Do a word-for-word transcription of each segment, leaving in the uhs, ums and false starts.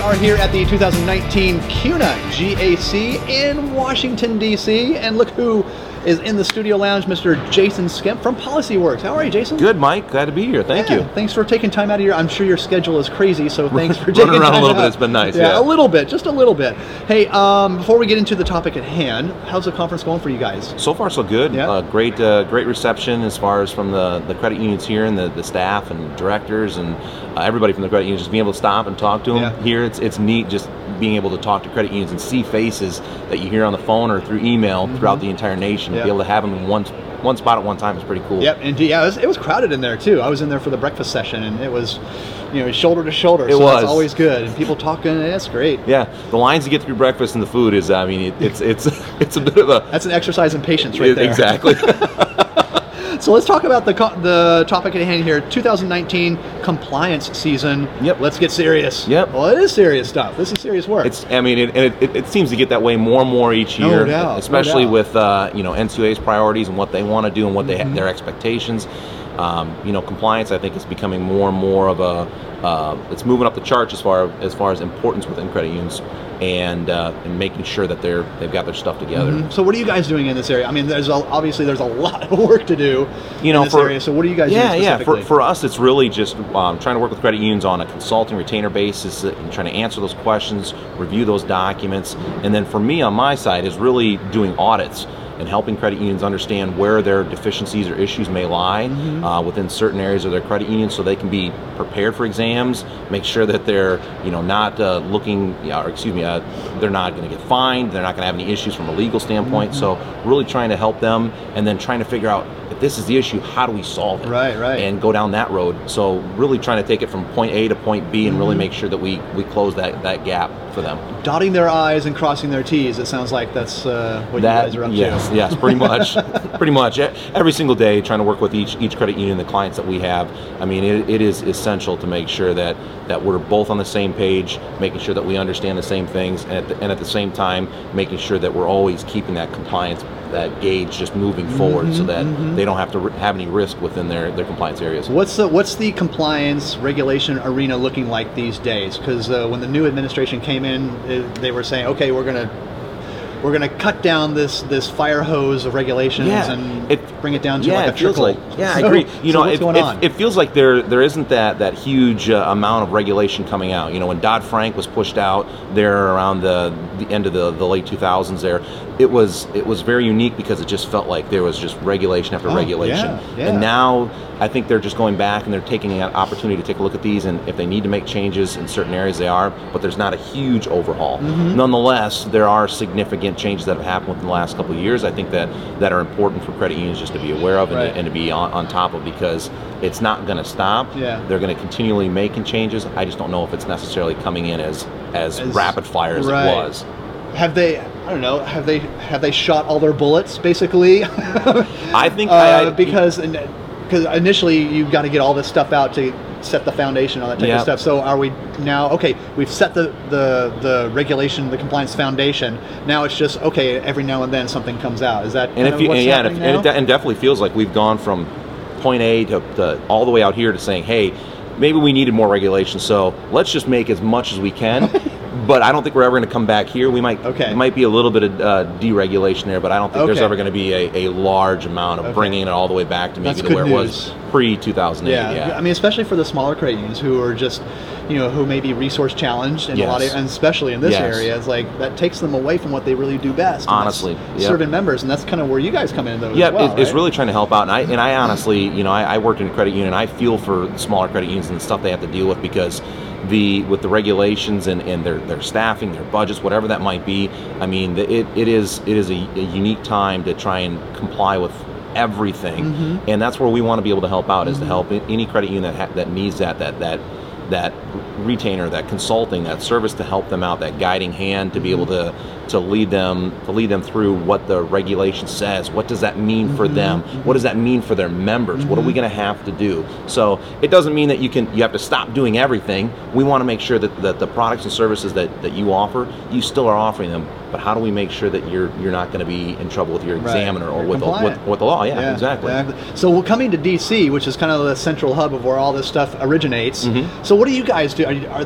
are here at the two thousand nineteen CUNA G A C in Washington, D C, and look who is in the studio lounge, Mister Jason Skemp from PolicyWorks. How are you, Jason? Good, Mike. Glad to be here. Thank yeah, you. Thanks for taking time out of your, I'm sure your schedule is crazy, so thanks for taking Running around time a little out. bit. It's been nice. Yeah, Yeah, a little bit, just a little bit. Hey, um, before we get into the topic at hand, how's the conference going for you guys? So far, so good. Yeah. Uh, great, uh, great reception as far as from the, the credit unions here and the, the staff and directors and uh, everybody from the credit unions. Just being able to stop and talk to them Yeah. here. It's it's neat just being able to talk to credit unions and see faces that you hear on the phone or through email Mm-hmm. throughout the entire nation. Yeah. Be able to have them in one one spot at one time is pretty cool. Yep, and yeah, it was, it was crowded in there too. I was in there for the breakfast session, and it was, you know, shoulder to shoulder. It so was. That's always good, and people talking. That's great. Yeah, the lines to get through breakfast and the food is, I mean, it, it's it's it's a bit of a That's an exercise in patience, right there. Exactly. So let's talk about the co- the topic at hand here. two thousand nineteen compliance season. Yep. Let's get serious. Yep. Well, it is serious stuff. This is serious work. It's, I mean, it, and it, it, it seems to get that way more and more each No year, doubt, no especially doubt. with uh, you know N C U A's priorities and what they want to do and what they Mm-hmm. ha- their expectations. Um, you know, compliance, I think, is becoming more and more of a. Uh, it's moving up the charts as far as far as importance within credit unions, and uh, and making sure that they're they've got their stuff together. Mhm. So what are you guys doing in this area? I mean, there's a, obviously there's a lot of work to do You know, in this for, area. So what are you guys yeah, doing yeah. specifically? For, for us, it's really just um, trying to work with credit unions on a consulting retainer basis and trying to answer those questions, review those documents, and then for me on my side is really doing audits and helping credit unions understand where their deficiencies or issues may lie Mm-hmm. uh, within certain areas of their credit union, so they can be prepared for exams, make sure that they're you know not uh, looking, yeah, or excuse me, uh, they're not going to get fined, they're not going to have any issues from a legal standpoint. Mm-hmm. So really trying to help them, and then trying to figure out if this is the issue, how do we solve it? Right, right. And go down that road. So really trying to take it from point A to point B and Mm-hmm. really make sure that we we close that that gap for them. Dotting their I's and crossing their T's. It sounds like that's uh, what That you guys are up yes, to. yes, pretty much, pretty much E- every single day, trying to work with each each credit union, the clients that we have. I mean, it, it is essential to make sure that that we're both on the same page, making sure that we understand the same things, and at the, and at the same time, making sure that we're always keeping that compliance, that gauge just moving forward, so that they don't have to r- have any risk within their their compliance areas. What's the what's the compliance regulation arena looking like these days? Because uh, when the new administration came in, uh, they were saying, okay, we're gonna we're gonna cut down this this fire hose of regulations Yeah, and it- bring it down to yeah, like a it feels trickle. like yeah, I So- agree. You so know, what's it, going it, on? it feels like there there isn't that that huge uh, amount of regulation coming out. You know, when Dodd-Frank was pushed out there around the the end of the, the late two thousands, there it was it was very unique because it just felt like there was just regulation after Oh, regulation. yeah, yeah. And now I think they're just going back and they're taking an opportunity to take a look at these, and if they need to make changes in certain areas, they are. But there's not a huge overhaul. Mm-hmm. Nonetheless, there are significant changes that have happened within the last couple of years. I think that that are important for credit unions just to be aware of and, Right. to, and to be on, on top of, because it's not going to stop. Yeah. They're going to continually making changes. I just don't know if it's necessarily coming in as as, As- rapid fire as right. it was. Have they? I don't know. Have they? Have they shot all their bullets basically? I think uh, I, I, because because initially you've got to get all this stuff out to set the foundation, all that type Yeah. of stuff. So are we now? Okay, we've set the the the regulation, the compliance foundation. Now it's just okay. Every now and then something comes out. Is that and kind if of you what's and yeah, and, happening if, and, now? it, de- and definitely feels like we've gone from point A to, to all the way out here to saying, hey, maybe we needed more regulation, so let's just make as much as we can. But I don't think we're ever going to come back here. We might, Okay. it might be a little bit of uh, deregulation there, but I don't think there's Okay. ever going to be a, a large amount of Okay. bringing it all the way back to maybe That's to good where news. it was pre two thousand eight. Yeah. Yeah, I mean, especially for the smaller credit unions who are just, you know, who may be resource challenged, and a lot of, Yes. and especially in this Yes. area, it's like that takes them away from what they really do best. and that's Honestly, yep. serving members, and that's kind of where you guys come in, though. Yeah, as well, it, it's right? really trying to help out, and I and I honestly, you know, I, I worked in a credit union. I feel for smaller credit unions and the stuff they have to deal with, because the with the regulations and, and their their staffing, their budgets, whatever that might be. I mean, the- it it is it is a, a unique time to try and comply with everything, Mm-hmm. and that's where we want to be able to help out, is to help any credit union that ha- that needs that that that that retainer, that consulting, that service to help them out, that guiding hand to be able to to lead them to lead them through what the regulation says. What does that mean for them? What does that mean for their members? What are we going to have to do? So it doesn't mean that you can you have to stop doing everything. We want to make sure that, that the products and services that, that you offer, you still are offering them. But how do we make sure that you're you're not going to be in trouble with your Right. examiner or You're with the, with, compliant. with the law? Yeah, exactly. So we're coming to D C, which is kind of the central hub of where all this stuff originates. Mm-hmm. So what do you guys do? Are, you- are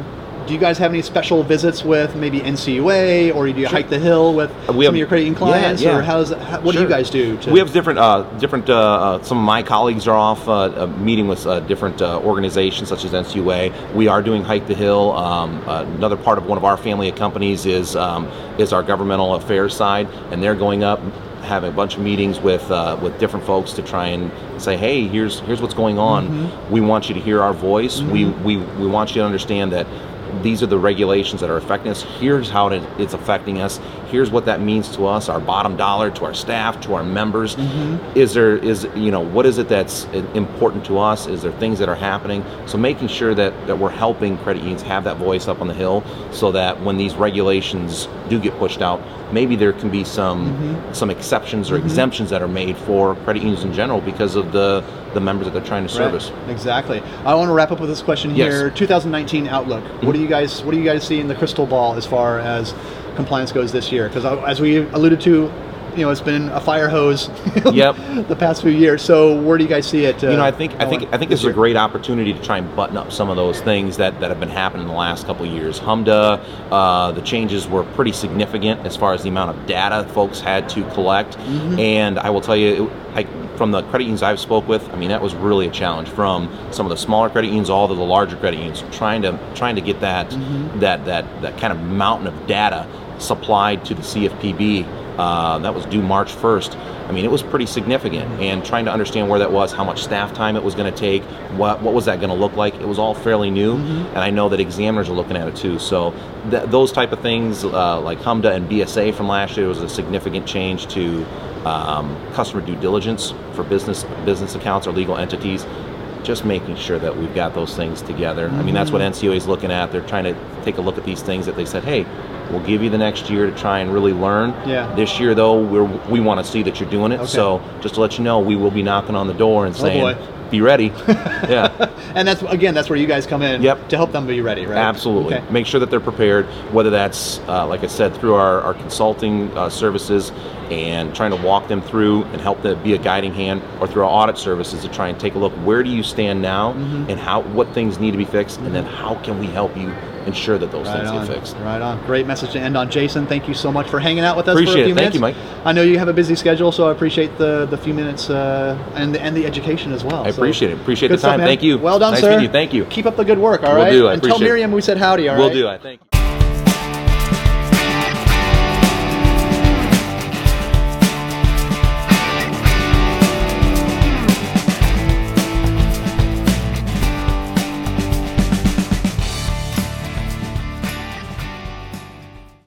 do you guys have any special visits with maybe N C U A, or do you Sure. hike the hill with We some have- of your credit union clients, yeah, yeah. or how's how, what Sure. do you guys do? To, We have different, uh, different. Uh, uh, some of my colleagues are off uh, uh, meeting with uh, different uh, organizations such as N C U A. We are doing Hike the Hill. Um, uh, another part of one of our family of companies is um, is our governmental affairs side, and they're going up, having a bunch of meetings with uh, with different folks to try and say, hey, here's here's what's going on. Mm-hmm. We want you to hear our voice. Mm-hmm. We we we want you to understand that these are the regulations that are affecting us. Here's how it, it's affecting us. Here's what that means to us, our bottom dollar, to our staff, to our members. Mm-hmm. Is there is you know what is it that's important to us? Is there things that are happening? So making sure that that we're helping credit unions have that voice up on the hill, so that when these regulations do get pushed out, maybe there can be some Mm-hmm. some exceptions or Mm-hmm. exemptions that are made for credit unions in general because of the the members that they're trying to service. Right. Exactly. I want to wrap up with this question Yes. here. twenty nineteen outlook. What do you guys What do you guys see in the crystal ball as far as compliance goes this year? Because as we alluded to, you know, it's been a fire hose. Yep. The past few years. So where do you guys see it? Uh, You know, I think I think going I think this is a year? great opportunity to try and button up some of those things that, that have been happening in the last couple of years. HMDA, uh, the changes were pretty significant as far as the amount of data folks had to collect, Mm-hmm. and I will tell you, it, I, from the credit unions I've spoke with, I mean that was really a challenge. From some of the smaller credit unions, all to the larger credit unions, trying to trying to get that Mm-hmm. that that that kind of mountain of data supplied to the C F P B. Uh, that was due March first. I mean, it was pretty significant, and trying to understand where that was, how much staff time it was going to take, what what was that going to look like. It was all fairly new, Mm-hmm. and I know that examiners are looking at it too. So th- those type of things, uh, like HMDA and B S A from last year, was a significant change to um, customer due diligence for business business accounts or legal entities. Just making sure that we've got those things together. I mean, that's what N C U A is looking at. They're trying to take a look at these things that they said, hey, we'll give you the next year to try and really learn. Yeah. This year, though, we're, we want to see that you're doing it. Okay. So just to let you know, we will be knocking on the door and saying, boy. be ready. Yeah. And that's again, that's where you guys come in. Yep. To help them be ready, right? Absolutely. Okay. Make sure that they're prepared, whether that's, uh, like I said, through our, our consulting uh, services and trying to walk them through and help them be a guiding hand, or through our audit services to try and take a look, where do you stand now, Mm-hmm. and how what things need to be fixed, and then how can we help you ensure that those Right things on. get fixed. Right on. Great message to end on. Jason, thank you so much for hanging out with us Appreciate for a few it. Thank minutes. you, Mike. I know you have a busy schedule, so I appreciate the, the few minutes uh, and, the, and the education as well. I So, appreciate it. Appreciate good the time. stuff, man. Thank you. Well done, Nice sir. meeting you. Thank you. Keep up the good work, all Will right? do. I And tell appreciate it. Miriam we said howdy, all Will right? do. I thank you.